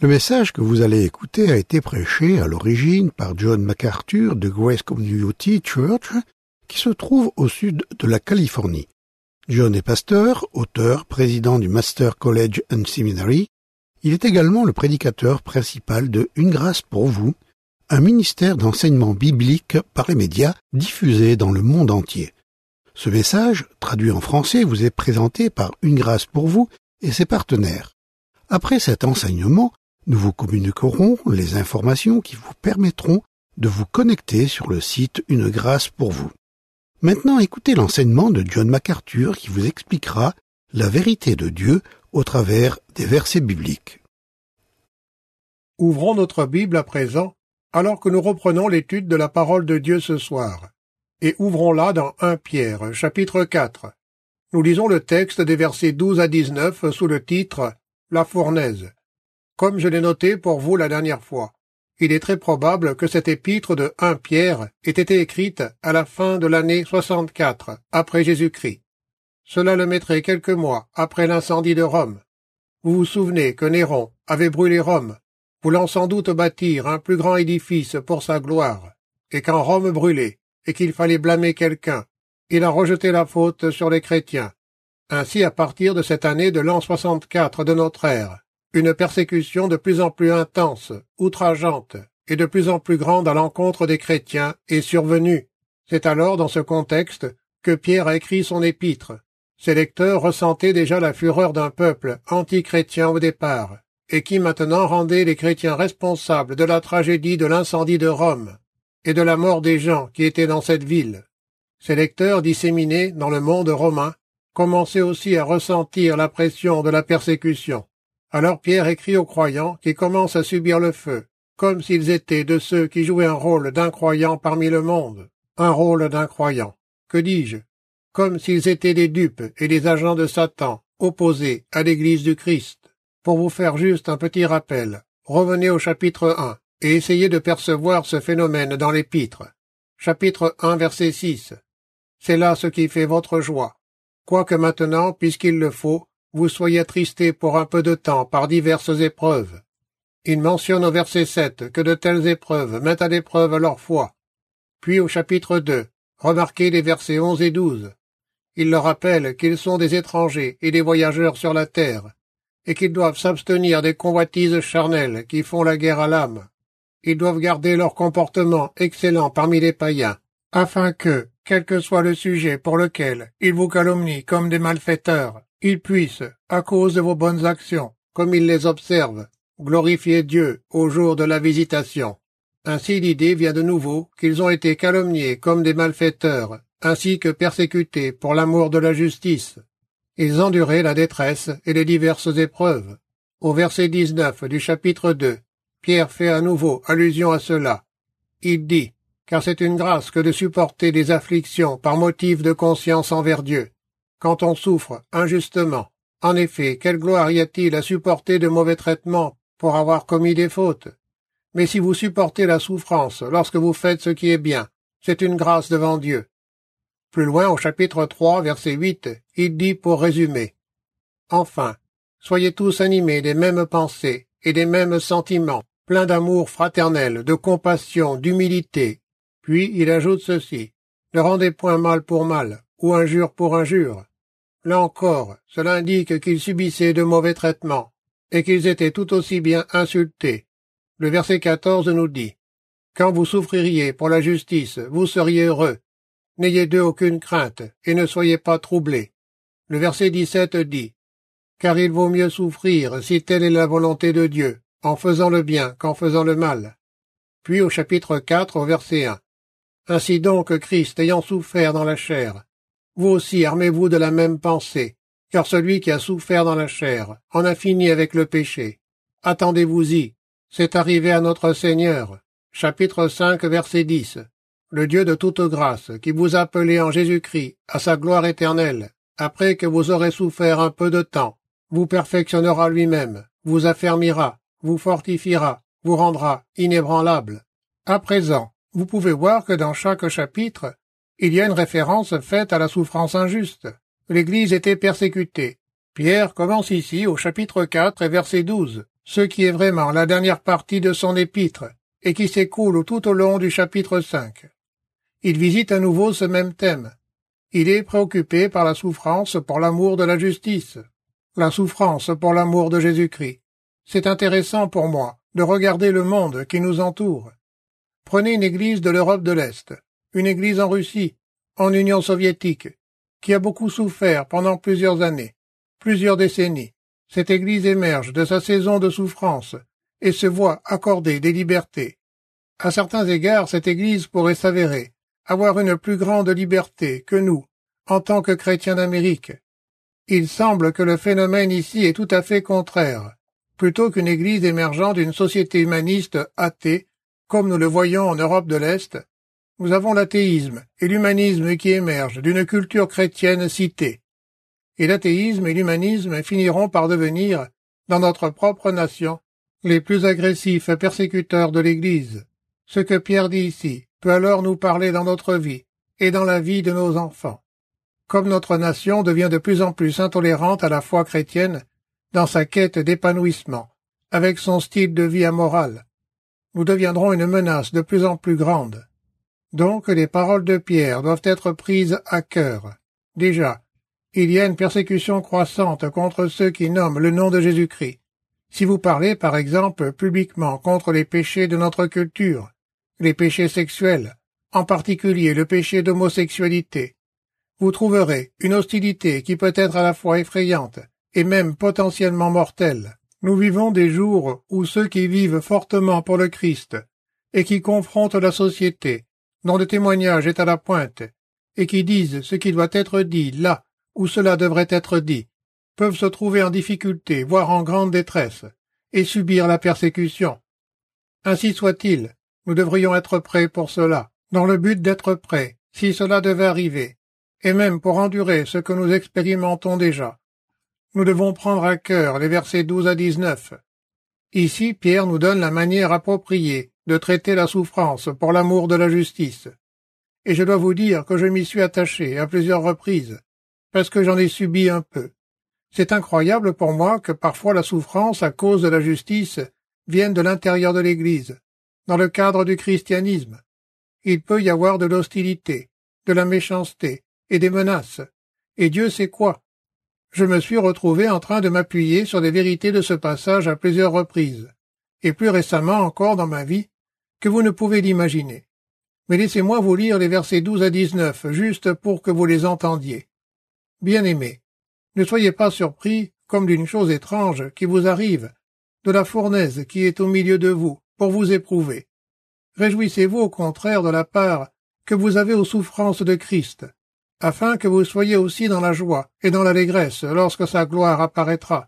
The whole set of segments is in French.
Le message que vous allez écouter a été prêché à l'origine par John MacArthur de Grace Community Church, qui se trouve au sud de la Californie. John est pasteur, auteur, président du Master College and Seminary. Il est également le prédicateur principal de Une grâce pour vous, un ministère d'enseignement biblique par les médias diffusé dans le monde entier. Ce message, traduit en français, vous est présenté par Une grâce pour vous et ses partenaires. Après cet enseignement, nous vous communiquerons les informations qui vous permettront de vous connecter sur le site Une grâce pour vous. Maintenant, écoutez l'enseignement de John MacArthur qui vous expliquera la vérité de Dieu au travers des versets bibliques. Ouvrons notre Bible à présent, alors que nous reprenons l'étude de la parole de Dieu ce soir, et ouvrons-la dans 1 Pierre, chapitre 4. Nous lisons le texte des versets 12 à 19 sous le titre « La fournaise ». Comme je l'ai noté pour vous la dernière fois, il est très probable que cette épître de 1 Pierre ait été écrite à la fin de l'année 64 après Jésus-Christ. Cela le mettrait quelques mois après l'incendie de Rome. Vous vous souvenez que Néron avait brûlé Rome, voulant sans doute bâtir un plus grand édifice pour sa gloire, et quand Rome brûlait, et qu'il fallait blâmer quelqu'un, il a rejeté la faute sur les chrétiens. Ainsi, à partir de cette année de l'an 64 de notre ère, une persécution de plus en plus intense, outrageante, et de plus en plus grande à l'encontre des chrétiens est survenue. C'est alors dans ce contexte que Pierre a écrit son épître. Ses lecteurs ressentaient déjà la fureur d'un peuple anti-chrétien au départ, et qui maintenant rendait les chrétiens responsables de la tragédie de l'incendie de Rome, et de la mort des gens qui étaient dans cette ville. Ses lecteurs disséminés dans le monde romain commençaient aussi à ressentir la pression de la persécution. Alors Pierre écrit aux croyants qui commencent à subir le feu, comme s'ils étaient de ceux qui jouaient un rôle d'incroyants parmi le monde. Un rôle d'incroyants. Que dis-je? Comme s'ils étaient des dupes et des agents de Satan, opposés à l'Église du Christ. Pour vous faire juste un petit rappel, revenez au chapitre 1 et essayez de percevoir ce phénomène dans l'épître. Chapitre 1, verset 6. C'est là ce qui fait votre joie. Quoique maintenant, puisqu'il le faut, vous soyez attristés pour un peu de temps par diverses épreuves. Il mentionne au verset 7 que de telles épreuves mettent à l'épreuve leur foi. Puis au chapitre 2, remarquez les versets 11 et 12. Il leur rappelle qu'ils sont des étrangers et des voyageurs sur la terre, et qu'ils doivent s'abstenir des convoitises charnelles qui font la guerre à l'âme. Ils doivent garder leur comportement excellent parmi les païens, afin que, quel que soit le sujet pour lequel ils vous calomnient comme des malfaiteurs, ils puissent, à cause de vos bonnes actions, comme ils les observent, glorifier Dieu au jour de la visitation. Ainsi l'idée vient de nouveau qu'ils ont été calomniés comme des malfaiteurs, ainsi que persécutés pour l'amour de la justice. Ils enduraient la détresse et les diverses épreuves. Au verset 19 du chapitre 2, Pierre fait à nouveau allusion à cela. Il dit, « Car c'est une grâce que de supporter des afflictions par motif de conscience envers Dieu. Quand on souffre injustement. En effet, quelle gloire y a-t-il à supporter de mauvais traitements pour avoir commis des fautes? Mais si vous supportez la souffrance lorsque vous faites ce qui est bien, c'est une grâce devant Dieu. » Plus loin, au chapitre 3, verset 8, il dit pour résumer, « Enfin, soyez tous animés des mêmes pensées et des mêmes sentiments, pleins d'amour fraternel, de compassion, d'humilité. » Puis il ajoute ceci, « Ne rendez point mal pour mal, ou injure pour injure. » Là encore, cela indique qu'ils subissaient de mauvais traitements, et qu'ils étaient tout aussi bien insultés. Le verset 14 nous dit, « Quand vous souffririez pour la justice, vous seriez heureux. N'ayez d'eux aucune crainte, et ne soyez pas troublés. » Le verset 17 dit, « Car il vaut mieux souffrir, si telle est la volonté de Dieu, en faisant le bien qu'en faisant le mal. » Puis au chapitre 4, au verset 1, « Ainsi donc Christ ayant souffert dans la chair, vous aussi armez-vous de la même pensée, car celui qui a souffert dans la chair en a fini avec le péché. Attendez-vous-y, c'est arrivé à notre Seigneur. » Chapitre 5, verset 10. Le Dieu de toute grâce, qui vous a appelé en Jésus-Christ à sa gloire éternelle, après que vous aurez souffert un peu de temps, vous perfectionnera lui-même, vous affermira, vous fortifiera, vous rendra inébranlable. À présent, vous pouvez voir que dans chaque chapitre, il y a une référence faite à la souffrance injuste. L'Église était persécutée. Pierre commence ici au chapitre 4 et verset 12, ce qui est vraiment la dernière partie de son épître, et qui s'écoule tout au long du chapitre 5. Il visite à nouveau ce même thème. Il est préoccupé par la souffrance pour l'amour de la justice, la souffrance pour l'amour de Jésus-Christ. C'est intéressant pour moi de regarder le monde qui nous entoure. Prenez une église de l'Europe de l'Est, une église en Russie, en Union soviétique, qui a beaucoup souffert pendant plusieurs années, plusieurs décennies. Cette église émerge de sa saison de souffrance et se voit accorder des libertés. À certains égards, cette église pourrait s'avérer avoir une plus grande liberté que nous, en tant que chrétiens d'Amérique. Il semble que le phénomène ici est tout à fait contraire. Plutôt qu'une église émergeant d'une société humaniste athée, comme nous le voyons en Europe de l'Est, nous avons l'athéisme et l'humanisme qui émergent d'une culture chrétienne citée. Et l'athéisme et l'humanisme finiront par devenir, dans notre propre nation, les plus agressifs persécuteurs de l'Église. Ce que Pierre dit ici peut alors nous parler dans notre vie et dans la vie de nos enfants. Comme notre nation devient de plus en plus intolérante à la foi chrétienne dans sa quête d'épanouissement, avec son style de vie amoral, nous deviendrons une menace de plus en plus grande. Donc les paroles de Pierre doivent être prises à cœur. Déjà, il y a une persécution croissante contre ceux qui nomment le nom de Jésus-Christ. Si vous parlez, par exemple, publiquement contre les péchés de notre culture, les péchés sexuels, en particulier le péché d'homosexualité, vous trouverez une hostilité qui peut être à la fois effrayante et même potentiellement mortelle. Nous vivons des jours où ceux qui vivent fortement pour le Christ et qui confrontent la société, dont le témoignage est à la pointe, et qui disent ce qui doit être dit là où cela devrait être dit, peuvent se trouver en difficulté, voire en grande détresse, et subir la persécution. Ainsi soit-il, nous devrions être prêts pour cela, dans le but d'être prêts, si cela devait arriver, et même pour endurer ce que nous expérimentons déjà. Nous devons prendre à cœur les versets 12 à 19. Ici, Pierre nous donne la manière appropriée de traiter la souffrance pour l'amour de la justice. Et je dois vous dire que je m'y suis attaché à plusieurs reprises, parce que j'en ai subi un peu. C'est incroyable pour moi que parfois la souffrance à cause de la justice vienne de l'intérieur de l'Église, dans le cadre du christianisme. Il peut y avoir de l'hostilité, de la méchanceté et des menaces. Et Dieu sait quoi. Je me suis retrouvé en train de m'appuyer sur les vérités de ce passage à plusieurs reprises, et plus récemment encore dans ma vie, que vous ne pouvez l'imaginer. Mais laissez-moi vous lire les versets 12 à 19, juste pour que vous les entendiez. Bien-aimés, ne soyez pas surpris comme d'une chose étrange qui vous arrive, de la fournaise qui est au milieu de vous, pour vous éprouver. Réjouissez-vous au contraire de la part que vous avez aux souffrances de Christ, afin que vous soyez aussi dans la joie et dans l'allégresse lorsque sa gloire apparaîtra.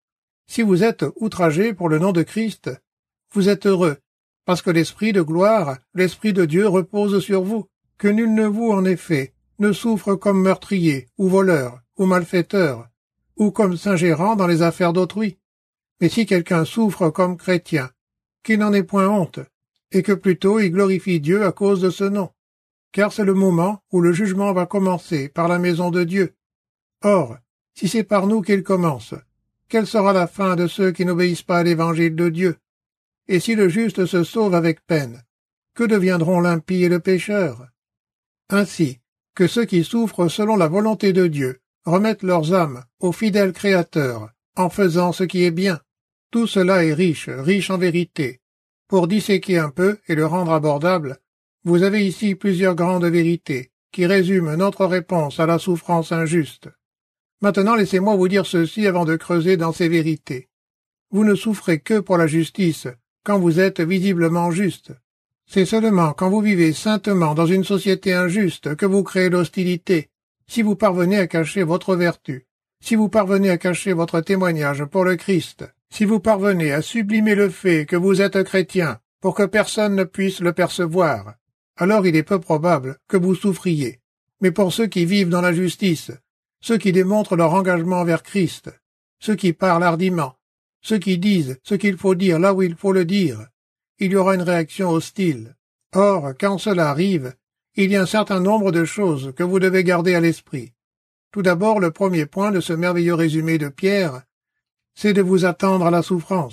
Si vous êtes outragés pour le nom de Christ, vous êtes heureux, parce que l'Esprit de gloire, l'Esprit de Dieu repose sur vous, que nul de vous, en effet, ne souffre comme meurtrier, ou voleur, ou malfaiteur, ou comme s'ingérant dans les affaires d'autrui. Mais si quelqu'un souffre comme chrétien, qu'il n'en ait point honte, et que plutôt il glorifie Dieu à cause de ce nom, car c'est le moment où le jugement va commencer par la maison de Dieu. Or, si c'est par nous qu'il commence, quelle sera la fin de ceux qui n'obéissent pas à l'évangile de Dieu? Et si le juste se sauve avec peine, que deviendront l'impie et le pécheur? Ainsi, que ceux qui souffrent selon la volonté de Dieu remettent leurs âmes au fidèle Créateur, en faisant ce qui est bien. Tout cela est riche, riche en vérité. Pour disséquer un peu et le rendre abordable, vous avez ici plusieurs grandes vérités, qui résument notre réponse à la souffrance injuste. Maintenant, laissez-moi vous dire ceci avant de creuser dans ces vérités. Vous ne souffrez que pour la justice, quand vous êtes visiblement juste. C'est seulement quand vous vivez saintement dans une société injuste que vous créez l'hostilité, si vous parvenez à cacher votre vertu, si vous parvenez à cacher votre témoignage pour le Christ, si vous parvenez à sublimer le fait que vous êtes chrétien pour que personne ne puisse le percevoir, alors il est peu probable que vous souffriez. Mais pour ceux qui vivent dans la justice, ceux qui démontrent leur engagement vers Christ, ceux qui parlent hardiment, ceux qui disent ce qu'il faut dire là où il faut le dire, il y aura une réaction hostile. Or, quand cela arrive, il y a un certain nombre de choses que vous devez garder à l'esprit. Tout d'abord, le premier point de ce merveilleux résumé de Pierre, c'est de vous attendre à la souffrance.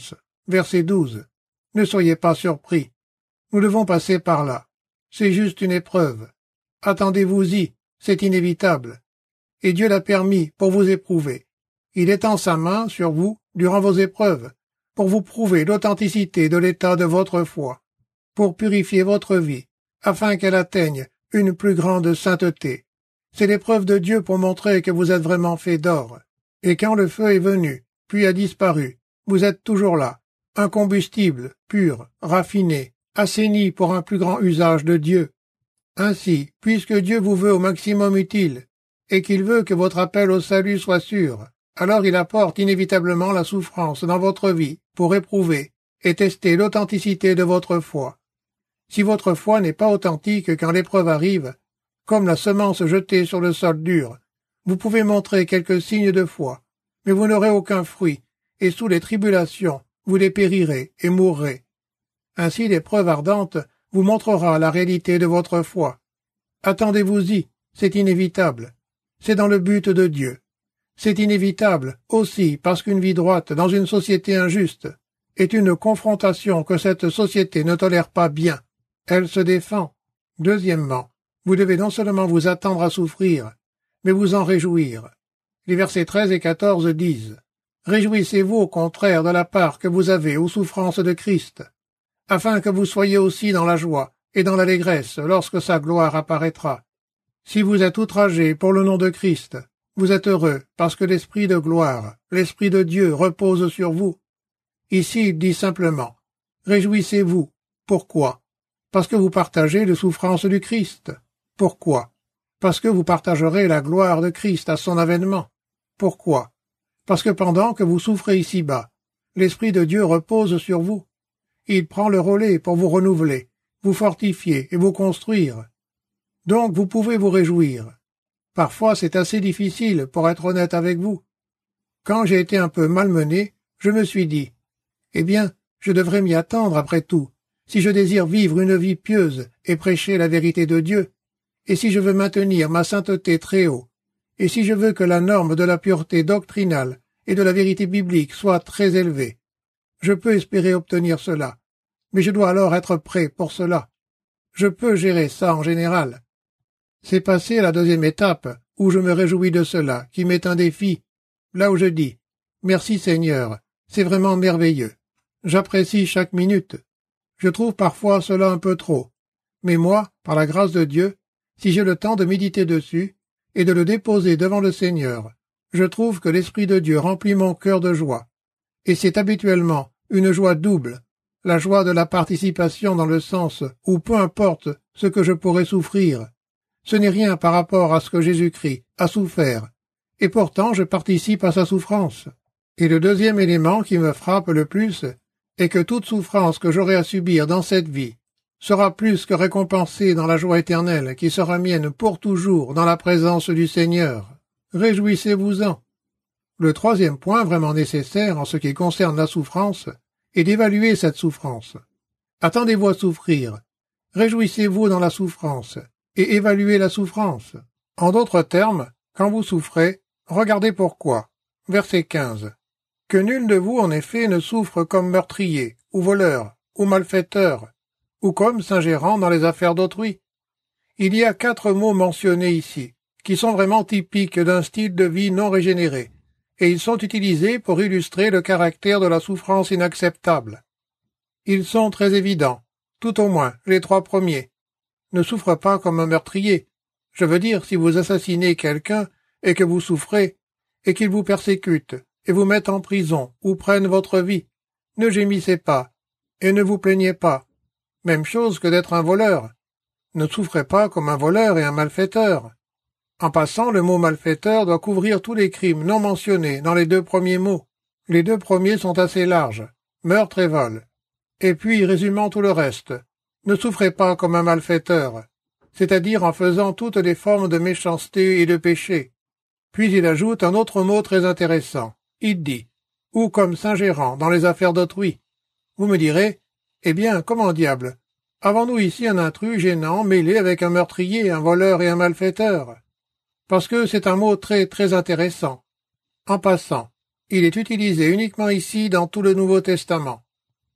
Verset 12. Ne soyez pas surpris. Nous devons passer par là. C'est juste une épreuve. Attendez-vous-y, c'est inévitable. Et Dieu l'a permis pour vous éprouver. Il étend sa main sur vous durant vos épreuves, pour vous prouver l'authenticité de l'état de votre foi, pour purifier votre vie, afin qu'elle atteigne une plus grande sainteté. C'est l'épreuve de Dieu pour montrer que vous êtes vraiment fait d'or. Et quand le feu est venu, puis a disparu, vous êtes toujours là, un combustible pur, raffiné, assaini pour un plus grand usage de Dieu. Ainsi, puisque Dieu vous veut au maximum utile, et qu'il veut que votre appel au salut soit sûr, alors il apporte inévitablement la souffrance dans votre vie pour éprouver et tester l'authenticité de votre foi. Si votre foi n'est pas authentique quand l'épreuve arrive, comme la semence jetée sur le sol dur, vous pouvez montrer quelques signes de foi, mais vous n'aurez aucun fruit, et sous les tribulations, vous dépérirez et mourrez. Ainsi l'épreuve ardente vous montrera la réalité de votre foi. Attendez-vous-y, c'est inévitable. C'est dans le but de Dieu. C'est inévitable aussi parce qu'une vie droite dans une société injuste est une confrontation que cette société ne tolère pas bien. Elle se défend. Deuxièmement, vous devez non seulement vous attendre à souffrir, mais vous en réjouir. Les versets 13 et 14 disent « Réjouissez-vous au contraire de la part que vous avez aux souffrances de Christ, afin que vous soyez aussi dans la joie et dans l'allégresse lorsque sa gloire apparaîtra. Si vous êtes outragés pour le nom de Christ, vous êtes heureux parce que l'Esprit de gloire, l'Esprit de Dieu repose sur vous. » Ici, il dit simplement « Réjouissez-vous. » Pourquoi? Parce que vous partagez les souffrances du Christ. Pourquoi? Parce que vous partagerez la gloire de Christ à son avènement. Pourquoi? Parce que pendant que vous souffrez ici-bas, l'Esprit de Dieu repose sur vous. Il prend le relais pour vous renouveler, vous fortifier et vous construire. Donc vous pouvez vous réjouir. Parfois c'est assez difficile pour être honnête avec vous. Quand j'ai été un peu malmené, je me suis dit « Eh bien, je devrais m'y attendre après tout, si je désire vivre une vie pieuse et prêcher la vérité de Dieu, et si je veux maintenir ma sainteté très haut, et si je veux que la norme de la pureté doctrinale et de la vérité biblique soit très élevée. Je peux espérer obtenir cela, mais je dois alors être prêt pour cela. Je peux gérer ça en général. C'est passé à la deuxième étape, où je me réjouis de cela, qui m'est un défi, là où je dis « Merci Seigneur, c'est vraiment merveilleux. J'apprécie chaque minute. Je trouve parfois cela un peu trop. Mais moi, par la grâce de Dieu, si j'ai le temps de méditer dessus et de le déposer devant le Seigneur, je trouve que l'Esprit de Dieu remplit mon cœur de joie. Et c'est habituellement une joie double, la joie de la participation dans le sens où peu importe ce que je pourrais souffrir, ce n'est rien par rapport à ce que Jésus-Christ a souffert, et pourtant je participe à sa souffrance. Et le deuxième élément qui me frappe le plus est que toute souffrance que j'aurai à subir dans cette vie sera plus que récompensée dans la joie éternelle qui sera mienne pour toujours dans la présence du Seigneur. Réjouissez-vous-en. Le troisième point vraiment nécessaire en ce qui concerne la souffrance est d'évaluer cette souffrance. Attendez-vous à souffrir. Réjouissez-vous dans la souffrance et évaluez la souffrance. En d'autres termes, quand vous souffrez, regardez pourquoi. Verset 15. Que nul de vous, en effet, ne souffre comme meurtrier, ou voleur, ou malfaiteur, ou comme s'ingérant dans les affaires d'autrui. Il y a 4 mots mentionnés ici, qui sont vraiment typiques d'un style de vie non régénéré, et ils sont utilisés pour illustrer le caractère de la souffrance inacceptable. Ils sont très évidents, tout au moins les 3 premiers. Ne souffre pas comme un meurtrier. Je veux dire, si vous assassinez quelqu'un et que vous souffrez, et qu'il vous persécute, et vous mette en prison, ou prenne votre vie, ne gémissez pas, et ne vous plaignez pas. Même chose que d'être un voleur. Ne souffrez pas comme un voleur et un malfaiteur. En passant, le mot malfaiteur doit couvrir tous les crimes non mentionnés dans les 2 premiers mots. Les 2 premiers sont assez larges, meurtre et vol. Et puis, résumant tout le reste, ne souffrez pas comme un malfaiteur, c'est-à-dire en faisant toutes les formes de méchanceté et de péché. Puis il ajoute un autre mot très intéressant. Il dit « ou comme s'ingérant dans les affaires d'autrui ». Vous me direz « Eh bien, comment diable? Avons-nous ici un intrus gênant mêlé avec un meurtrier, un voleur et un malfaiteur ?» Parce que c'est un mot très très intéressant. En passant, il est utilisé uniquement ici dans tout le Nouveau Testament.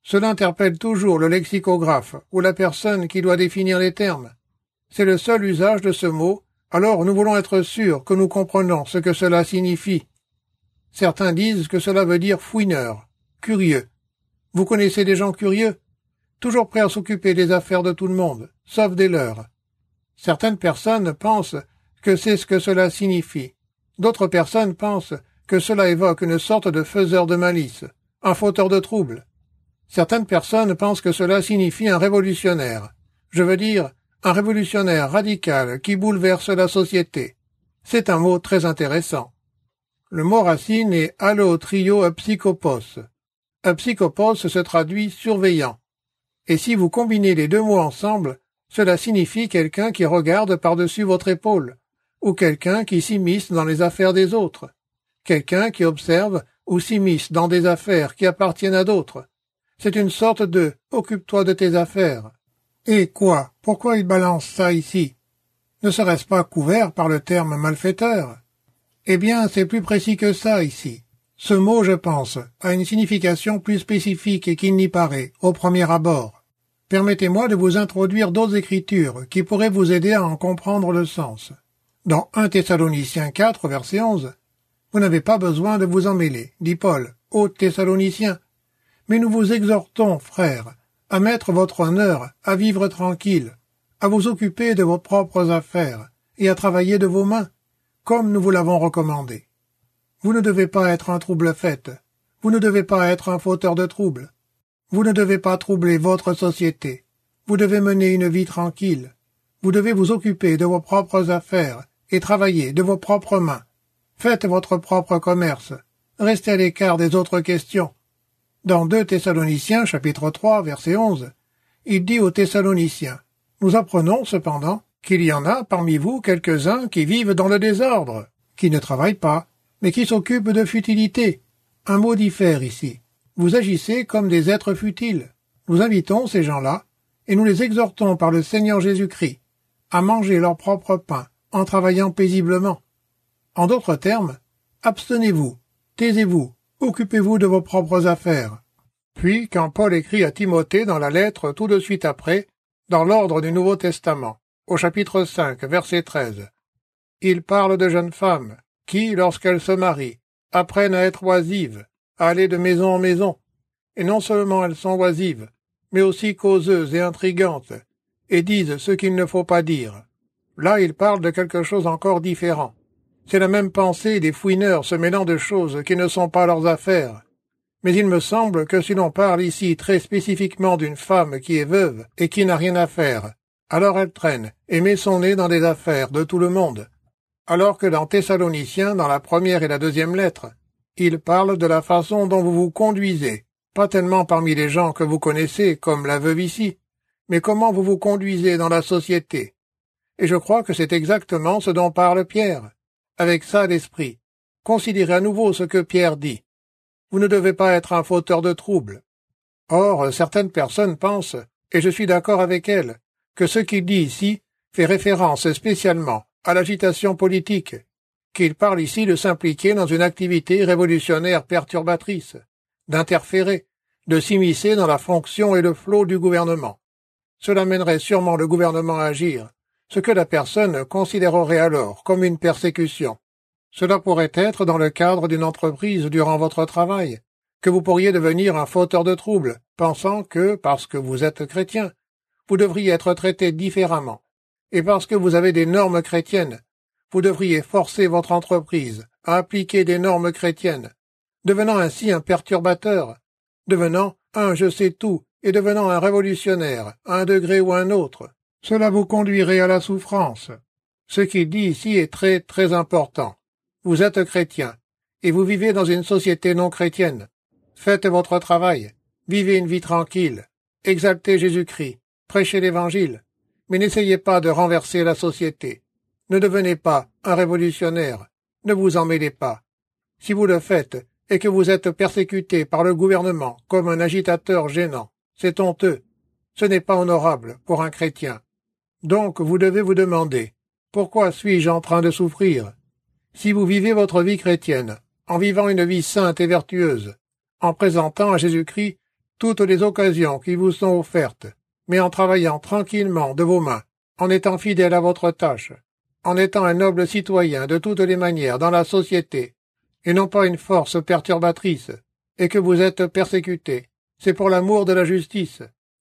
Cela interpelle toujours le lexicographe ou la personne qui doit définir les termes. C'est le seul usage de ce mot, alors nous voulons être sûrs que nous comprenons ce que cela signifie. Certains disent que cela veut dire fouineur, curieux. Vous connaissez des gens curieux? Toujours prêts à s'occuper des affaires de tout le monde, sauf des leurs. Certaines personnes pensent que c'est ce que cela signifie. D'autres personnes pensent que cela évoque une sorte de faiseur de malice, un fauteur de troubles. Certaines personnes pensent que cela signifie un révolutionnaire. Je veux dire, un révolutionnaire radical qui bouleverse la société. C'est un mot très intéressant. Le mot racine est allotrio psychopos. Psychopos se traduit surveillant. Et si vous combinez les deux mots ensemble, cela signifie quelqu'un qui regarde par-dessus votre épaule, ou quelqu'un qui s'immisce dans les affaires des autres, quelqu'un qui observe ou s'immisce dans des affaires qui appartiennent à d'autres. C'est une sorte de « occupe-toi de tes affaires ». Et quoi? Pourquoi il balance ça ici? Ne serait-ce pas couvert par le terme malfaiteur? Eh bien, c'est plus précis que ça ici. Ce mot, je pense, a une signification plus spécifique qu'il n'y paraît, au premier abord. Permettez-moi de vous introduire d'autres écritures qui pourraient vous aider à en comprendre le sens. Dans 1 Thessaloniciens 4, verset 11, « Vous n'avez pas besoin de vous en mêler, dit Paul, aux Thessaloniciens. Mais nous vous exhortons, frères, à mettre votre honneur, à vivre tranquille, à vous occuper de vos propres affaires et à travailler de vos mains, comme nous vous l'avons recommandé. Vous ne devez pas être un trouble-fête, vous ne devez pas être un fauteur de troubles, vous ne devez pas troubler votre société, vous devez mener une vie tranquille, vous devez vous occuper de vos propres affaires et travailler de vos propres mains. Faites votre propre commerce, restez à l'écart des autres questions. » Dans 2 Thessaloniciens, chapitre 3, verset 11, il dit aux Thessaloniciens, « Nous apprenons cependant qu'il y en a parmi vous quelques-uns qui vivent dans le désordre, qui ne travaillent pas, mais qui s'occupent de futilité. » Un mot diffère ici. Vous agissez comme des êtres futiles. Nous invitons ces gens-là, et nous les exhortons par le Seigneur Jésus-Christ, à manger leur propre pain, en travaillant paisiblement. En d'autres termes, abstenez-vous, taisez-vous, occupez-vous de vos propres affaires. Puis, quand Paul écrit à Timothée dans la lettre tout de suite après, dans l'ordre du Nouveau Testament, au chapitre 5, verset 13, il parle de jeunes femmes qui, lorsqu'elles se marient, apprennent à être oisives, à aller de maison en maison. Et non seulement elles sont oisives, mais aussi causeuses et intrigantes, et disent ce qu'il ne faut pas dire. Là, il parle de quelque chose encore différent. C'est la même pensée des fouineurs se mêlant de choses qui ne sont pas leurs affaires. Mais il me semble que si l'on parle ici très spécifiquement d'une femme qui est veuve et qui n'a rien à faire, alors elle traîne et met son nez dans les affaires de tout le monde. Alors que dans Thessaloniciens, dans la première et la deuxième lettre, il parle de la façon dont vous vous conduisez, pas tellement parmi les gens que vous connaissez, comme la veuve ici, mais comment vous vous conduisez dans la société. Et je crois que c'est exactement ce dont parle Pierre. Avec ça à l'esprit, considérez à nouveau ce que Pierre dit. Vous ne devez pas être un fauteur de troubles. Or, certaines personnes pensent, et je suis d'accord avec elles, que ce qu'il dit ici fait référence spécialement à l'agitation politique, qu'il parle ici de s'impliquer dans une activité révolutionnaire perturbatrice, d'interférer, de s'immiscer dans la fonction et le flot du gouvernement. Cela mènerait sûrement le gouvernement à agir, ce que la personne considérerait alors comme une persécution. Cela pourrait être dans le cadre d'une entreprise durant votre travail, que vous pourriez devenir un fauteur de troubles, pensant que, parce que vous êtes chrétien, vous devriez être traité différemment, et parce que vous avez des normes chrétiennes, vous devriez forcer votre entreprise à appliquer des normes chrétiennes, devenant ainsi un perturbateur, devenant un je sais tout et devenant un révolutionnaire, à un degré ou un autre. Cela vous conduirait à la souffrance. Ce qu'il dit ici est très, très important. Vous êtes chrétien, et vous vivez dans une société non chrétienne. Faites votre travail, vivez une vie tranquille, exaltez Jésus-Christ, prêchez l'Évangile, mais n'essayez pas de renverser la société. Ne devenez pas un révolutionnaire, ne vous en mêlez pas. Si vous le faites, et que vous êtes persécuté par le gouvernement comme un agitateur gênant, c'est honteux. Ce n'est pas honorable pour un chrétien. Donc vous devez vous demander, pourquoi suis-je en train de souffrir? Si vous vivez votre vie chrétienne, en vivant une vie sainte et vertueuse, en présentant à Jésus-Christ toutes les occasions qui vous sont offertes, mais en travaillant tranquillement de vos mains, en étant fidèle à votre tâche, en étant un noble citoyen de toutes les manières dans la société, et non pas une force perturbatrice, et que vous êtes persécuté, c'est pour l'amour de la justice.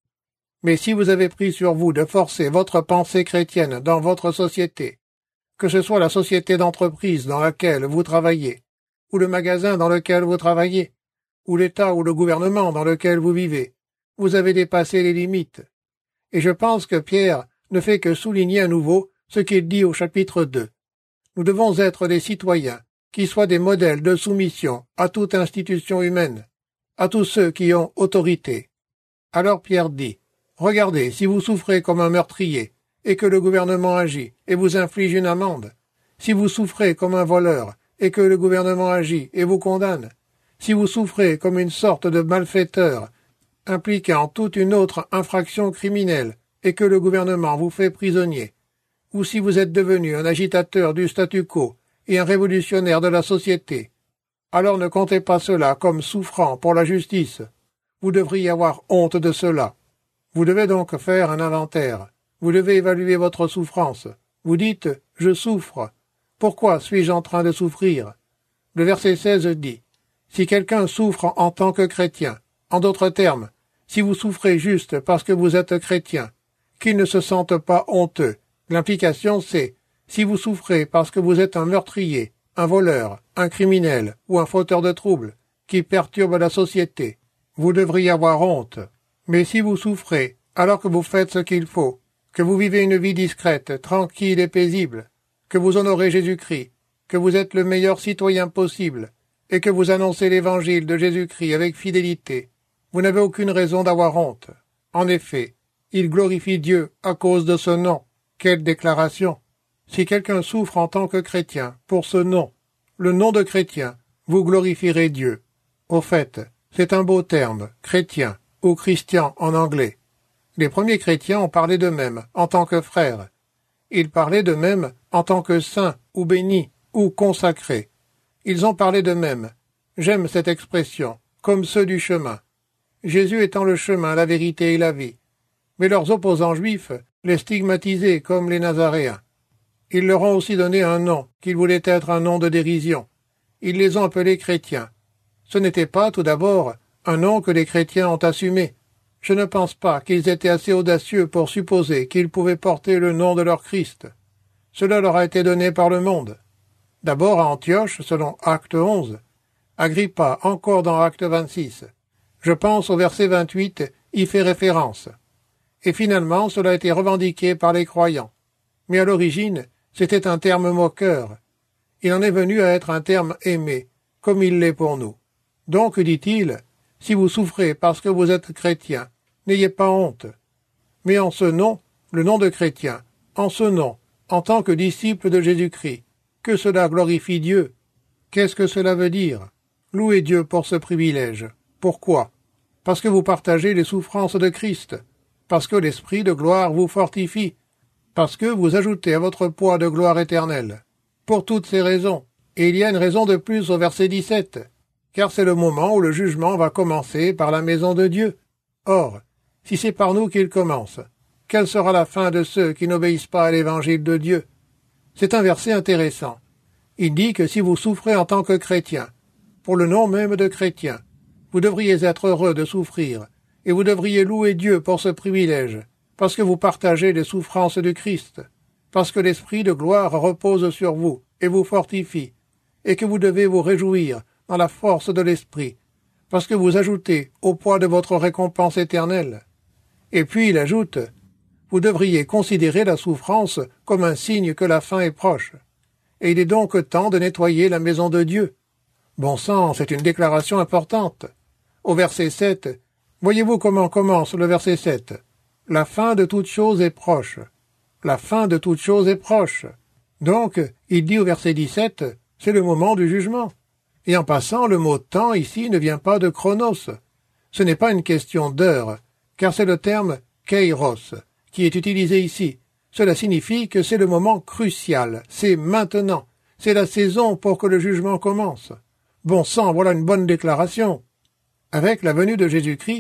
Mais si vous avez pris sur vous de forcer votre pensée chrétienne dans votre société, que ce soit la société d'entreprise dans laquelle vous travaillez, ou le magasin dans lequel vous travaillez, ou l'État ou le gouvernement dans lequel vous vivez, vous avez dépassé les limites. Et je pense que Pierre ne fait que souligner à nouveau ce qu'il dit au chapitre 2. Nous devons être des citoyens qui soient des modèles de soumission à toute institution humaine, à tous ceux qui ont autorité. Alors Pierre dit, « Regardez, si vous souffrez comme un meurtrier, et que le gouvernement agit et vous inflige une amende, si vous souffrez comme un voleur, et que le gouvernement agit et vous condamne, si vous souffrez comme une sorte de malfaiteur, impliquant toute une autre infraction criminelle, et que le gouvernement vous fait prisonnier, ou si vous êtes devenu un agitateur du statu quo et un révolutionnaire de la société, alors ne comptez pas cela comme souffrant pour la justice. Vous devriez avoir honte de cela. Vous devez donc faire un inventaire. Vous devez évaluer votre souffrance. Vous dites « Je souffre. Pourquoi suis-je en train de souffrir ?» Le verset 16 dit « Si quelqu'un souffre en tant que chrétien, en d'autres termes, si vous souffrez juste parce que vous êtes chrétien, qu'il ne se sente pas honteux. L'implication c'est « Si vous souffrez parce que vous êtes un meurtrier, un voleur, un criminel ou un fauteur de troubles qui perturbe la société, vous devriez avoir honte. Mais si vous souffrez alors que vous faites ce qu'il faut, que vous vivez une vie discrète, tranquille et paisible, que vous honorez Jésus-Christ, que vous êtes le meilleur citoyen possible, et que vous annoncez l'évangile de Jésus-Christ avec fidélité, vous n'avez aucune raison d'avoir honte. En effet, il glorifie Dieu à cause de ce nom. Quelle déclaration! Si quelqu'un souffre en tant que chrétien pour ce nom, le nom de chrétien, vous glorifierez Dieu. Au fait, c'est un beau terme, chrétien, ou christian en anglais. Les premiers chrétiens ont parlé d'eux-mêmes en tant que frères. Ils parlaient d'eux-mêmes en tant que saints, ou bénis, ou consacrés. Ils ont parlé d'eux-mêmes. J'aime cette expression, comme ceux du chemin. Jésus étant le chemin, la vérité et la vie. Mais leurs opposants juifs les stigmatisaient comme les Nazaréens. Ils leur ont aussi donné un nom, qu'ils voulaient être un nom de dérision. Ils les ont appelés chrétiens. Ce n'était pas, tout d'abord, un nom que les chrétiens ont assumé. Je ne pense pas qu'ils étaient assez audacieux pour supposer qu'ils pouvaient porter le nom de leur Christ. Cela leur a été donné par le monde. D'abord à Antioche, selon Acte 11. Agrippa, encore dans Acte 26. Je pense au verset 28, y fait référence. Et finalement, cela a été revendiqué par les croyants. Mais à l'origine, c'était un terme moqueur. Il en est venu à être un terme aimé, comme il l'est pour nous. Donc, dit-il, si vous souffrez parce que vous êtes chrétien, n'ayez pas honte. Mais en ce nom, le nom de chrétien, en ce nom, en tant que disciple de Jésus-Christ, que cela glorifie Dieu. Qu'est-ce que cela veut dire? Louez Dieu pour ce privilège. Pourquoi? Parce que vous partagez les souffrances de Christ, parce que l'Esprit de gloire vous fortifie, parce que vous ajoutez à votre poids de gloire éternelle. Pour toutes ces raisons, et il y a une raison de plus au verset 17, car c'est le moment où le jugement va commencer par la maison de Dieu. Or, si c'est par nous qu'il commence, quelle sera la fin de ceux qui n'obéissent pas à l'évangile de Dieu? C'est un verset intéressant. Il dit que si vous souffrez en tant que chrétien, pour le nom même de chrétien, vous devriez être heureux de souffrir, et vous devriez louer Dieu pour ce privilège, parce que vous partagez les souffrances du Christ, parce que l'Esprit de gloire repose sur vous et vous fortifie, et que vous devez vous réjouir dans la force de l'Esprit, parce que vous ajoutez au poids de votre récompense éternelle. Et puis il ajoute, vous devriez considérer la souffrance comme un signe que la fin est proche, et il est donc temps de nettoyer la maison de Dieu. Bon sang, c'est une déclaration importante. Au verset 7, voyez-vous comment commence le verset 7? La fin de toute chose est proche. La fin de toute chose est proche. Donc, il dit au verset 17, c'est le moment du jugement. Et en passant, le mot temps ici ne vient pas de chronos. Ce n'est pas une question d'heure, car c'est le terme kairos qui est utilisé ici. Cela signifie que c'est le moment crucial, c'est maintenant, c'est la saison pour que le jugement commence. Bon sang, voilà une bonne déclaration. Avec la venue de Jésus-Christ,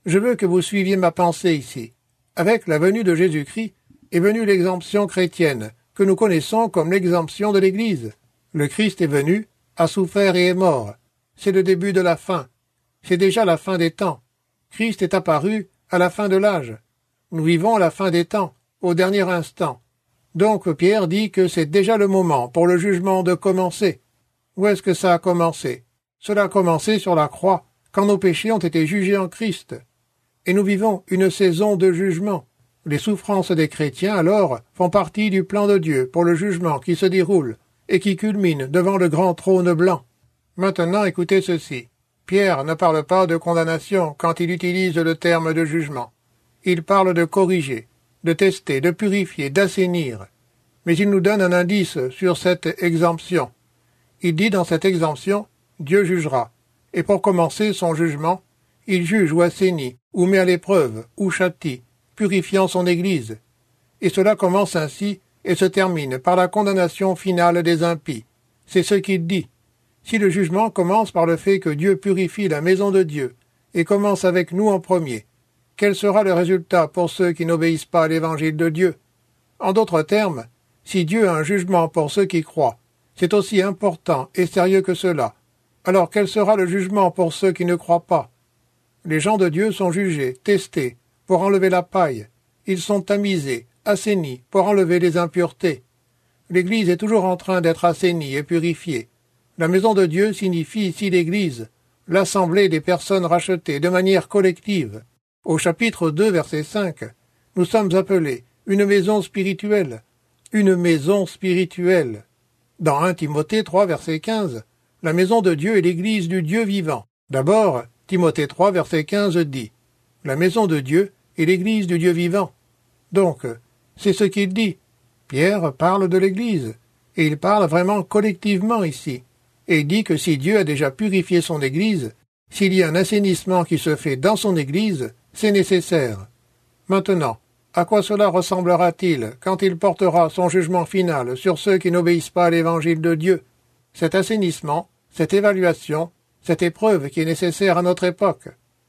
Je veux que vous suiviez ma pensée ici. Avec la venue de Jésus-Christ est venue l'exemption chrétienne, que nous connaissons comme l'exemption de l'Église. Le Christ est venu, a souffert et est mort. C'est le début de la fin. C'est déjà la fin des temps. Christ est apparu à la fin de l'âge. Nous vivons la fin des temps, au dernier instant. Donc Pierre dit que c'est déjà le moment pour le jugement de commencer. Où est-ce que ça a commencé? Cela a commencé sur la croix, quand nos péchés ont été jugés en Christ. Et nous vivons une saison de jugement. Les souffrances des chrétiens, alors, font partie du plan de Dieu pour le jugement qui se déroule et qui culmine devant le grand trône blanc. Maintenant, écoutez ceci. Pierre ne parle pas de condamnation quand il utilise le terme de jugement. Il parle de corriger, de tester, de purifier, d'assainir. Mais il nous donne un indice sur cette exemption. Il dit dans cette exemption, Dieu jugera. Et pour commencer son jugement, il juge ou assainit, ou met à l'épreuve, ou châtie, purifiant son Église. Et cela commence ainsi et se termine par la condamnation finale des impies. C'est ce qu'il dit. Si le jugement commence par le fait que Dieu purifie la maison de Dieu, et commence avec nous en premier, quel sera le résultat pour ceux qui n'obéissent pas à l'évangile de Dieu? En d'autres termes, si Dieu a un jugement pour ceux qui croient, c'est aussi important et sérieux que cela. Alors quel sera le jugement pour ceux qui ne croient pas? Les gens de Dieu sont jugés, testés, pour enlever la paille. Ils sont tamisés, assainis, pour enlever les impuretés. L'Église est toujours en train d'être assainie et purifiée. La maison de Dieu signifie ici l'Église, l'assemblée des personnes rachetées de manière collective. Au chapitre 2, verset 5, nous sommes appelés une maison spirituelle. Une maison spirituelle. Dans 1 Timothée 3, verset 15, la maison de Dieu est l'Église du Dieu vivant. D'abord, Timothée 3, verset 15 dit « La maison de Dieu est l'Église du Dieu vivant ». Donc, c'est ce qu'il dit. Pierre parle de l'Église, et il parle vraiment collectivement ici, et il dit que si Dieu a déjà purifié son Église, s'il y a un assainissement qui se fait dans son Église, c'est nécessaire. Maintenant, à quoi cela ressemblera-t-il quand il portera son jugement final sur ceux qui n'obéissent pas à l'Évangile de Dieu? Cet assainissement, cette évaluation, cette épreuve qui est nécessaire à notre époque.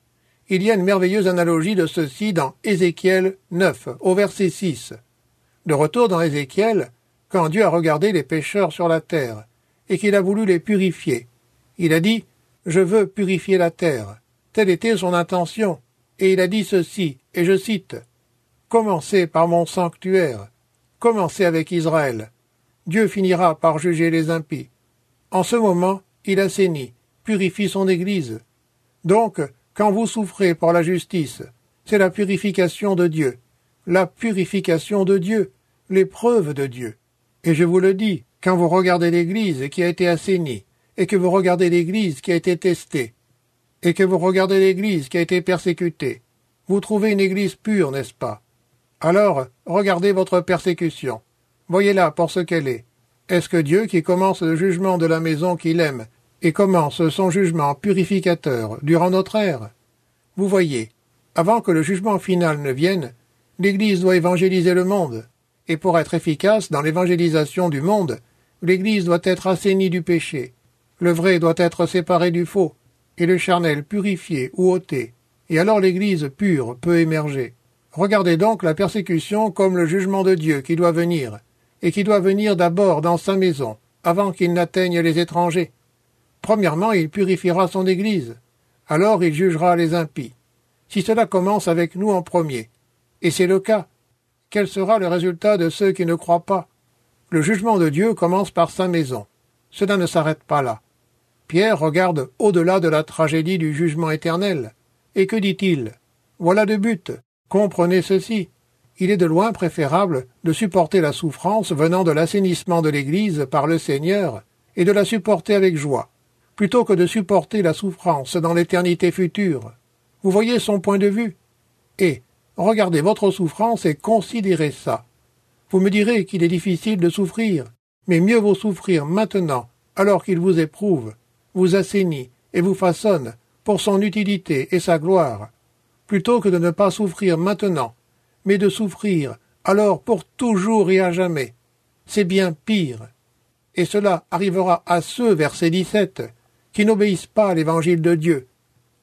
Il y a une merveilleuse analogie de ceci dans Ézéchiel 9, au verset 6. De retour dans Ézéchiel, quand Dieu a regardé les pécheurs sur la terre, et qu'il a voulu les purifier, il a dit « Je veux purifier la terre ». Telle était son intention, et il a dit ceci, et je cite « Commencez par mon sanctuaire, commencez avec Israël. Dieu finira par juger les impies. » En ce moment, il assainit, purifie son Église. Donc, quand vous souffrez pour la justice, c'est la purification de Dieu. La purification de Dieu, l'épreuve de Dieu. Et je vous le dis, quand vous regardez l'Église qui a été assainie, et que vous regardez l'Église qui a été testée, et que vous regardez l'Église qui a été persécutée, vous trouvez une Église pure, n'est-ce pas? Alors, regardez votre persécution. Voyez-la pour ce qu'elle est. Est-ce que Dieu, qui commence le jugement de la maison qu'il aime, et commence son jugement purificateur durant notre ère? Vous voyez, avant que le jugement final ne vienne, l'Église doit évangéliser le monde, et pour être efficace dans l'évangélisation du monde, l'Église doit être assainie du péché, le vrai doit être séparé du faux, et le charnel purifié ou ôté, et alors l'Église pure peut émerger. Regardez donc la persécution comme le jugement de Dieu qui doit venir, et qui doit venir d'abord dans sa maison, avant qu'il n'atteigne les étrangers. Premièrement, il purifiera son Église, alors il jugera les impies. Si cela commence avec nous en premier, et c'est le cas, quel sera le résultat de ceux qui ne croient pas? Le jugement de Dieu commence par sa maison. Cela ne s'arrête pas là. Pierre regarde au-delà de la tragédie du jugement éternel. Et que dit-il? Voilà le but. Comprenez ceci. Il est de loin préférable de supporter la souffrance venant de l'assainissement de l'Église par le Seigneur et de la supporter avec joie, plutôt que de supporter la souffrance dans l'éternité future. Vous voyez son point de vue? Et regardez votre souffrance et considérez ça. Vous me direz qu'il est difficile de souffrir, mais mieux vaut souffrir maintenant, alors qu'il vous éprouve, vous assainit et vous façonne pour son utilité et sa gloire, plutôt que de ne pas souffrir maintenant, mais de souffrir alors pour toujours et à jamais. C'est bien pire. Et cela arrivera à ceux, verset 17, qui n'obéissent pas à l'évangile de Dieu.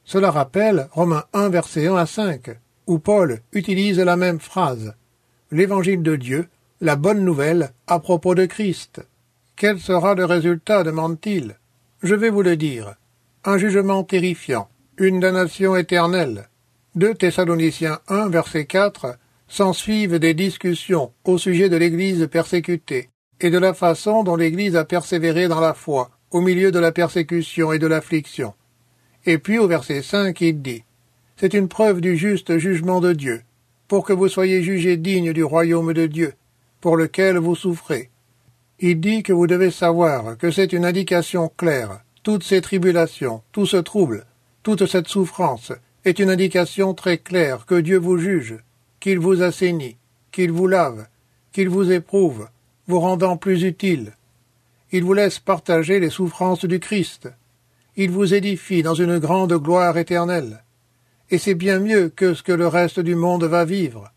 Cela rappelle Romains 1, versets 1 à 5, où Paul utilise la même phrase. L'évangile de Dieu, la bonne nouvelle à propos de Christ. Quel sera le résultat, demande-t-il? Je vais vous le dire. Un jugement terrifiant, une damnation éternelle. 2 Thessaloniciens 1, verset 4, s'ensuivent des discussions au sujet de l'Église persécutée et de la façon dont l'Église a persévéré dans la foi, au milieu de la persécution et de l'affliction. Et puis au verset 5, il dit « C'est une preuve du juste jugement de Dieu, pour que vous soyez jugés dignes du royaume de Dieu, pour lequel vous souffrez. » Il dit que vous devez savoir que c'est une indication claire. Toutes ces tribulations, tout ce trouble, toute cette souffrance est une indication très claire que Dieu vous juge, qu'il vous assainit, qu'il vous lave, qu'il vous éprouve, vous rendant plus utile. Il vous laisse partager les souffrances du Christ. Il vous édifie dans une grande gloire éternelle. Et c'est bien mieux que ce que le reste du monde va vivre.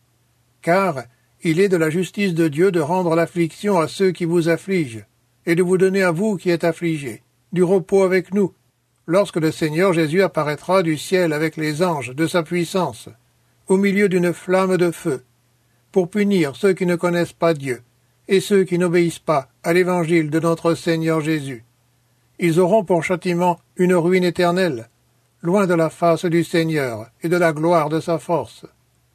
Car il est de la justice de Dieu de rendre l'affliction à ceux qui vous affligent, et de vous donner à vous qui êtes affligés, du repos avec nous, lorsque le Seigneur Jésus apparaîtra du ciel avec les anges de sa puissance, au milieu d'une flamme de feu, pour punir ceux qui ne connaissent pas Dieu, et ceux qui n'obéissent pas à l'évangile de notre Seigneur Jésus. Ils auront pour châtiment une ruine éternelle, loin de la face du Seigneur et de la gloire de sa force.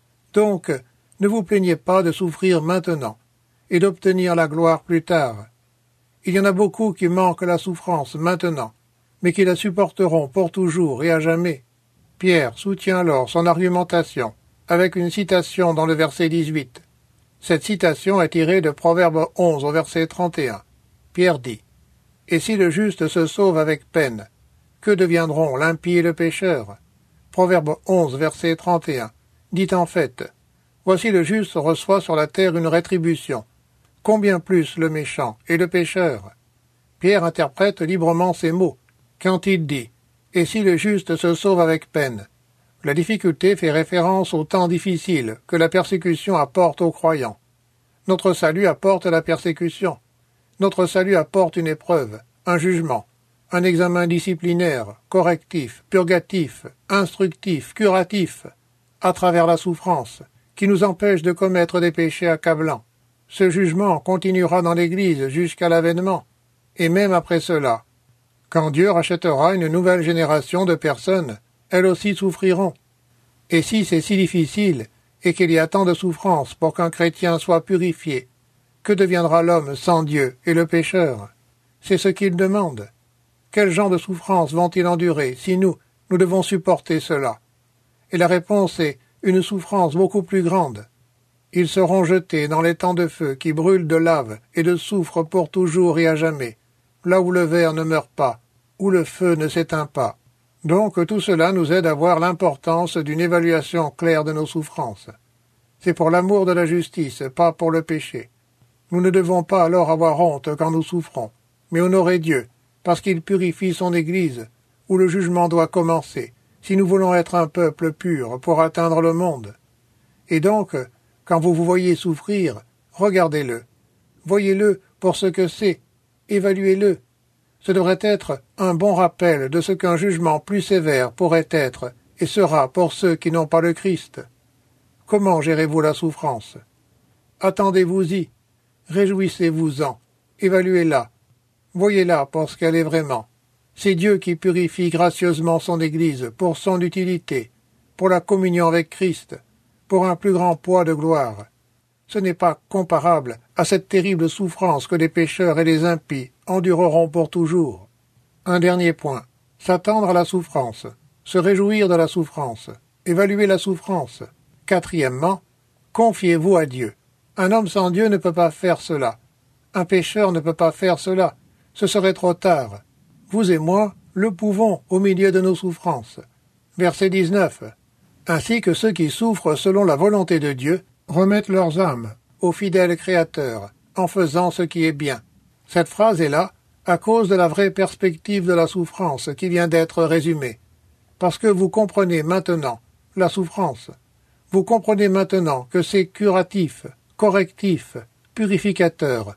Donc, ne vous plaignez pas de souffrir maintenant, et d'obtenir la gloire plus tard. Il y en a beaucoup qui manquent la souffrance maintenant, mais qui la supporteront pour toujours et à jamais. Pierre soutient alors son argumentation avec une citation dans le verset 18. Cette citation est tirée de Proverbe 11 au verset 31. Pierre dit « Et si le juste se sauve avec peine, que deviendront l'impie et le pécheur ?» Proverbe 11 verset 31 dit en fait « Voici le juste reçoit sur la terre une rétribution. Combien plus le méchant et le pécheur ?» Pierre interprète librement ces mots quand il dit « Et si le juste se sauve avec peine ?» La difficulté fait référence au temps difficile que la persécution apporte aux croyants. Notre salut apporte la persécution. Notre salut apporte une épreuve, un jugement, un examen disciplinaire, correctif, purgatif, instructif, curatif, à travers la souffrance, qui nous empêche de commettre des péchés accablants. Ce jugement continuera dans l'Église jusqu'à l'avènement, et même après cela. Quand Dieu rachètera une nouvelle génération de personnes, elles aussi souffriront. Et si c'est si difficile, et qu'il y a tant de souffrances pour qu'un chrétien soit purifié, que deviendra l'homme sans Dieu et le pécheur? C'est ce qu'il demande. Quel genre de souffrances vont-ils endurer si nous devons supporter cela? Et la réponse est une souffrance beaucoup plus grande. Ils seront jetés dans les temps de feu qui brûlent de lave et de soufre pour toujours et à jamais, là où le ver ne meurt pas, où le feu ne s'éteint pas. Donc tout cela nous aide à voir l'importance d'une évaluation claire de nos souffrances. C'est pour l'amour de la justice, pas pour le péché. Nous ne devons pas alors avoir honte quand nous souffrons, mais honorer Dieu, parce qu'il purifie son Église, où le jugement doit commencer, si nous voulons être un peuple pur pour atteindre le monde. Et donc, quand vous vous voyez souffrir, regardez-le. Voyez-le pour ce que c'est, évaluez-le. Ce devrait être un bon rappel de ce qu'un jugement plus sévère pourrait être et sera pour ceux qui n'ont pas le Christ. Comment gérez-vous la souffrance? Attendez-vous-y, réjouissez-vous-en, évaluez-la, voyez-la pour ce qu'elle est vraiment. C'est Dieu qui purifie gracieusement son Église pour son utilité, pour la communion avec Christ, pour un plus grand poids de gloire. Ce n'est pas comparable à cette terrible souffrance que les pécheurs et les impies endureront pour toujours. Un dernier point. S'attendre à la souffrance. Se réjouir de la souffrance. Évaluer la souffrance. Quatrièmement, confiez-vous à Dieu. Un homme sans Dieu ne peut pas faire cela. Un pécheur ne peut pas faire cela. Ce serait trop tard. Vous et moi le pouvons au milieu de nos souffrances. Verset 19. Ainsi que ceux qui souffrent selon la volonté de Dieu remettent leurs âmes au fidèle Créateur, en faisant ce qui est bien. Cette phrase est là à cause de la vraie perspective de la souffrance qui vient d'être résumée. Parce que vous comprenez maintenant la souffrance. Vous comprenez maintenant que c'est curatif, correctif, purificateur,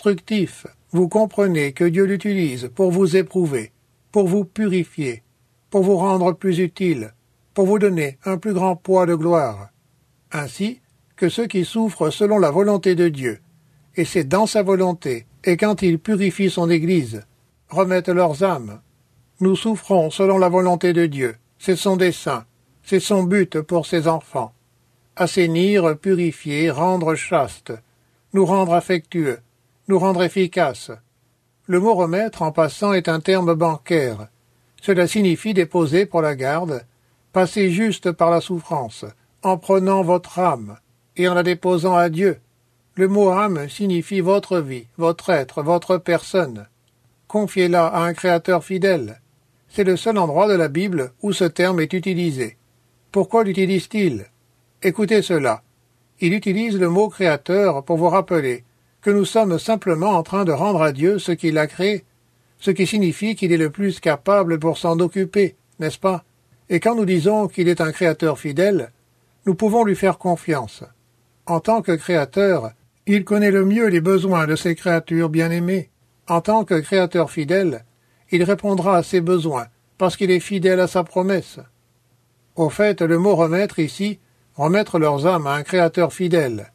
instructif. Vous comprenez que Dieu l'utilise pour vous éprouver, pour vous purifier, pour vous rendre plus utile, pour vous donner un plus grand poids de gloire. Ainsi que ceux qui souffrent selon la volonté de Dieu, et c'est dans sa volonté, et quand il purifie son Église, remettent leurs âmes. Nous souffrons selon la volonté de Dieu, c'est son dessein, c'est son but pour ses enfants. Assainir, purifier, rendre chaste, nous rendre affectueux, nous rendre efficaces. Le mot remettre en passant est un terme bancaire. Cela signifie déposer pour la garde, passer juste par la souffrance, en prenant votre âme et en la déposant à Dieu. Le mot âme signifie votre vie, votre être, votre personne. Confiez-la à un Créateur fidèle. C'est le seul endroit de la Bible où ce terme est utilisé. Pourquoi l'utilise-t-il? Écoutez cela. Il utilise le mot Créateur pour vous rappeler que nous sommes simplement en train de rendre à Dieu ce qu'il a créé, ce qui signifie qu'il est le plus capable pour s'en occuper, n'est-ce pas? Et quand nous disons qu'il est un Créateur fidèle, nous pouvons lui faire confiance. En tant que Créateur, il connaît le mieux les besoins de ses créatures bien-aimées. En tant que Créateur fidèle, il répondra à ses besoins, parce qu'il est fidèle à sa promesse. Au fait, le mot remettre ici, remettre leurs âmes à un Créateur fidèle,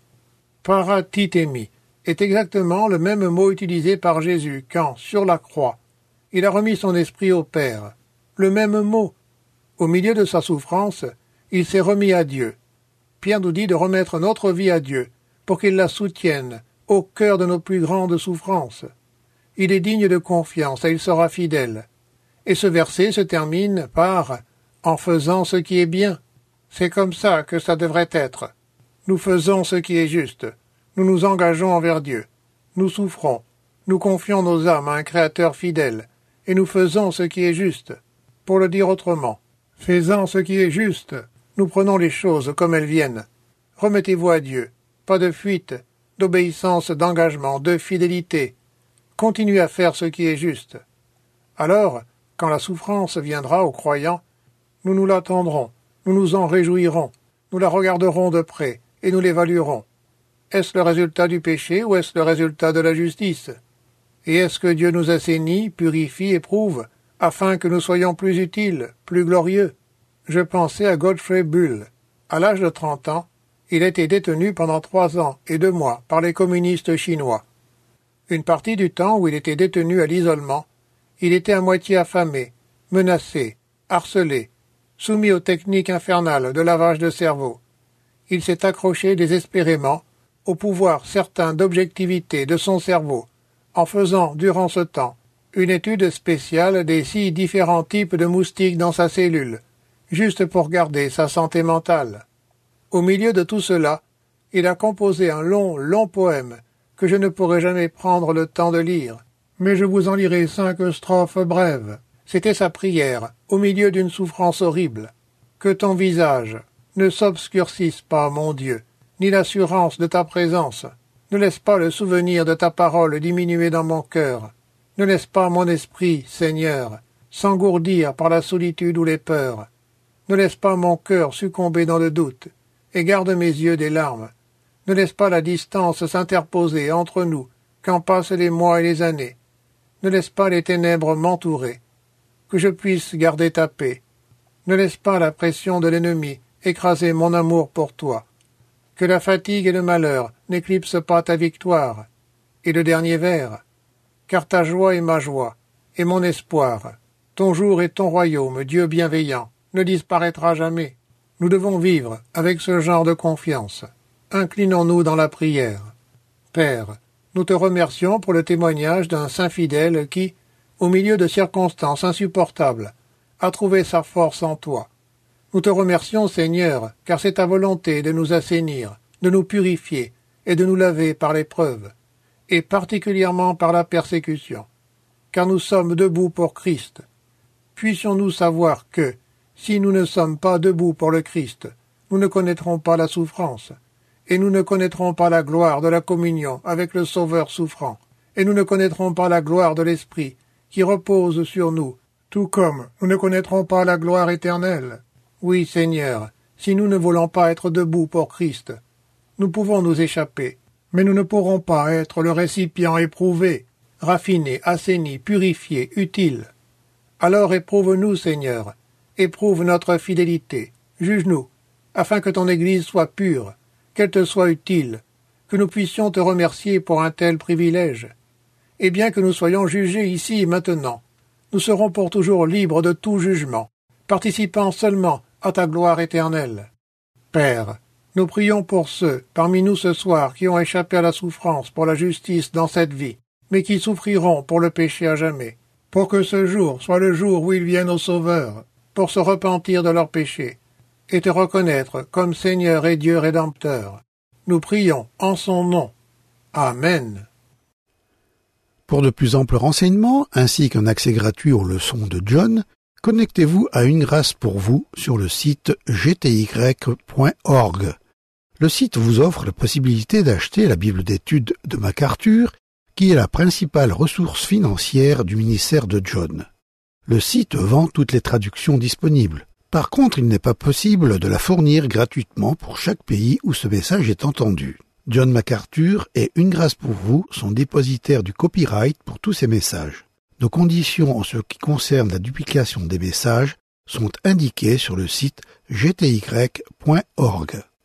paratithemi, est exactement le même mot utilisé par Jésus quand, sur la croix, il a remis son esprit au Père. Le même mot. Au milieu de sa souffrance, il s'est remis à Dieu. Pierre nous dit de remettre notre vie à Dieu, pour qu'il la soutienne, au cœur de nos plus grandes souffrances. Il est digne de confiance et il sera fidèle. Et ce verset se termine par « en faisant ce qui est bien ». C'est comme ça que ça devrait être. Nous faisons ce qui est juste. Nous nous engageons envers Dieu. Nous souffrons. Nous confions nos âmes à un Créateur fidèle. Et nous faisons ce qui est juste. Pour le dire autrement, faisant ce qui est juste, nous prenons les choses comme elles viennent. Remettez-vous à Dieu. Pas de fuite, d'obéissance, d'engagement, de fidélité. Continuez à faire ce qui est juste. Alors, quand la souffrance viendra aux croyants, nous nous l'attendrons, nous nous en réjouirons, nous la regarderons de près et nous l'évaluerons. Est-ce le résultat du péché ou est-ce le résultat de la justice? Et est-ce que Dieu nous assainit, purifie, éprouve, afin que nous soyons plus utiles, plus glorieux? Je pensais à Godfrey Bull. À l'âge de 30 ans, il a été détenu pendant 3 ans et 2 mois par les communistes chinois. Une partie du temps où il était détenu à l'isolement, il était à moitié affamé, menacé, harcelé, soumis aux techniques infernales de lavage de cerveau. Il s'est accroché désespérément au pouvoir certain d'objectivité de son cerveau, en faisant, durant ce temps, une étude spéciale des 6 différents types de moustiques dans sa cellule, juste pour garder sa santé mentale. Au milieu de tout cela, il a composé un long poème que je ne pourrai jamais prendre le temps de lire, mais je vous en lirai 5 strophes brèves. C'était sa prière, au milieu d'une souffrance horrible. Que ton visage ne s'obscurcisse pas, mon Dieu, ni l'assurance de ta présence. Ne laisse pas le souvenir de ta parole diminuer dans mon cœur. Ne laisse pas mon esprit, Seigneur, s'engourdir par la solitude ou les peurs. Ne laisse pas mon cœur succomber dans le doute, et garde mes yeux des larmes. Ne laisse pas la distance s'interposer entre nous quand passent les mois et les années. Ne laisse pas les ténèbres m'entourer. Que je puisse garder ta paix. Ne laisse pas la pression de l'ennemi écraser mon amour pour toi. Que la fatigue et le malheur n'éclipsent pas ta victoire. Et le dernier vers. Car ta joie est ma joie, et mon espoir. Ton jour et ton royaume, Dieu bienveillant, ne disparaîtra jamais. Nous devons vivre avec ce genre de confiance. Inclinons-nous dans la prière. Père, nous te remercions pour le témoignage d'un saint fidèle qui, au milieu de circonstances insupportables, a trouvé sa force en toi. Nous te remercions, Seigneur, car c'est ta volonté de nous assainir, de nous purifier et de nous laver par l'épreuve, et particulièrement par la persécution, car nous sommes debout pour Christ. Puissions-nous savoir que, si nous ne sommes pas debout pour le Christ, nous ne connaîtrons pas la souffrance, et nous ne connaîtrons pas la gloire de la communion avec le Sauveur souffrant, et nous ne connaîtrons pas la gloire de l'Esprit qui repose sur nous, tout comme nous ne connaîtrons pas la gloire éternelle. Oui, Seigneur, si nous ne voulons pas être debout pour Christ, nous pouvons nous échapper, mais nous ne pourrons pas être le récipient éprouvé, raffiné, assaini, purifié, utile. Alors éprouve-nous, Seigneur, éprouve notre fidélité. Juge-nous, afin que ton Église soit pure, qu'elle te soit utile, que nous puissions te remercier pour un tel privilège. Et bien que nous soyons jugés ici et maintenant, nous serons pour toujours libres de tout jugement, participant seulement à ta gloire éternelle. Père, nous prions pour ceux parmi nous ce soir qui ont échappé à la souffrance pour la justice dans cette vie, mais qui souffriront pour le péché à jamais, pour que ce jour soit le jour où ils viennent au Sauveur, pour se repentir de leurs péchés, et te reconnaître comme Seigneur et Dieu Rédempteur. Nous prions en son nom. Amen. Pour de plus amples renseignements, ainsi qu'un accès gratuit aux leçons de John, connectez-vous à Une Grâce pour vous sur le site gty.org. Le site vous offre la possibilité d'acheter la Bible d'études de MacArthur, qui est la principale ressource financière du ministère de John. Le site vend toutes les traductions disponibles. Par contre, il n'est pas possible de la fournir gratuitement pour chaque pays où ce message est entendu. John MacArthur et Une Grâce pour vous sont dépositaires du copyright pour tous ces messages. Nos conditions en ce qui concerne la duplication des messages sont indiquées sur le site gty.org.